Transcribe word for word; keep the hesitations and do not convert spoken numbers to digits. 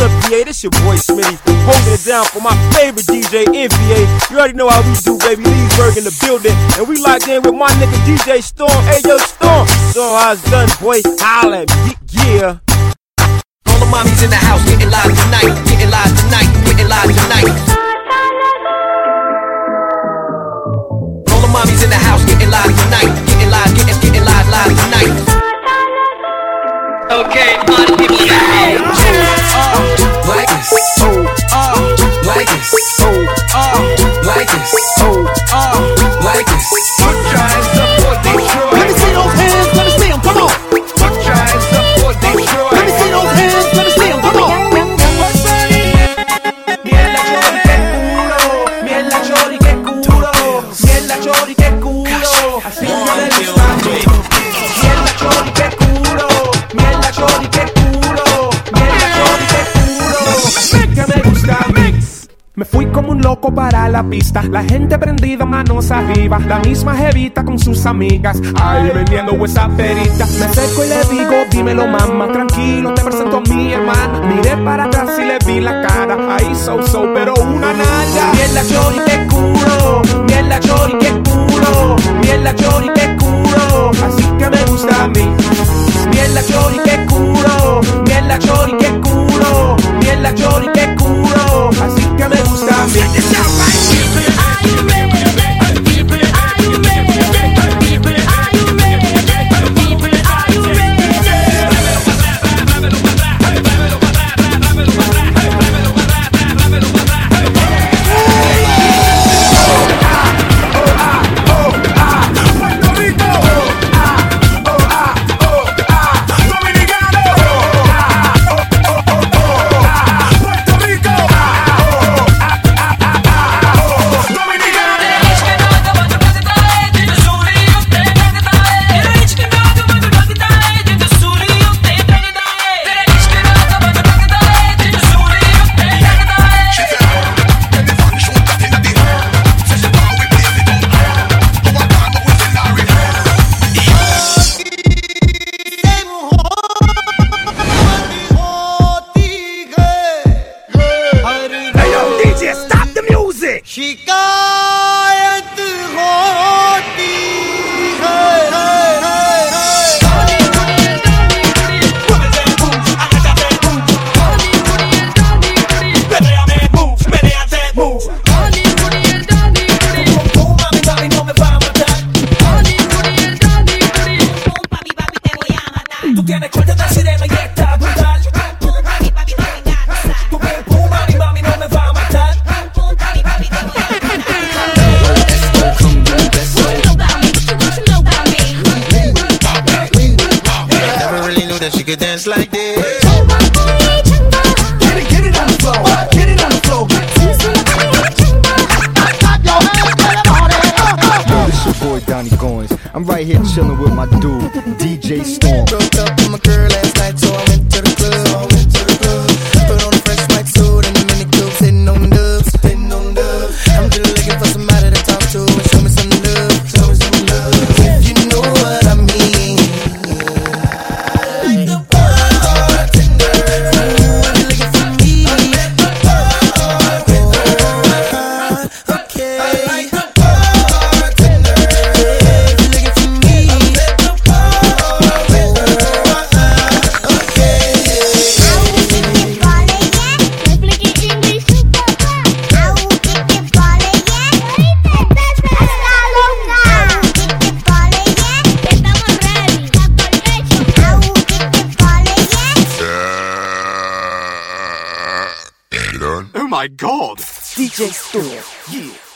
M P A, this your boy Smitty, holding it down for my favorite D J, N V A. You already know how we do, baby. Leesburg in the building, and we locked in with my nigga D J Storm. Hey, yo, Storm. So how it's done, boy. Holla at me, yeah. All the mommies in the house getting live tonight, getting live tonight, getting live tonight. All the mommies in the house getting live tonight, getting live, getting, getting live, live tonight. Okay, party people in the house. Like this, oh, uh, like this, oh, uh, like this, oh, uh, like this. Put your hands up for Detroit. Let me see those hands, let me see them, come on. Put your hands up for Detroit. Let me see those hands, let me see them, come on. Miela chori que culo, miela chori que culo, miela chori que culo. Así que me gusta a mí. Miela chori que culo, miela chori que culo, miela chori que culo. Así que me gusta a mí. Me fui como un loco para la pista, la gente prendida, manos arriba, la misma jevita con sus amigas, ahí vendiendo esa perita. Me acerco y le digo, dímelo mamá, tranquilo, te presento a mi hermana. Miré para atrás y le vi la cara, ahí so so, pero una nalga. Miela chori que culo, miela chori que culo, miela chori que culo. Así que me gusta a mí. Miela chori que culo, miela chori que culo, miela chori que culo. Así que me gusta a mí. She could dance like this. Get it, get it on the floor, get it on the floor. Yo, this your boy Donnie Goins. I'm right here chilling with my dude, D J Storm. Broke up with my girl last night, so I went to the club. So I went to the club. Put on a fresh white suit and the mini cubes, hitting on the dubs, hitting on the dubs. I'm just looking for somebody to talk to and show me some love, show me some love. If you know what I mean. Like the bartender, you looking for me? Okay. Like the bartender, you looking for me? Oh my God! D J Storm, yeah.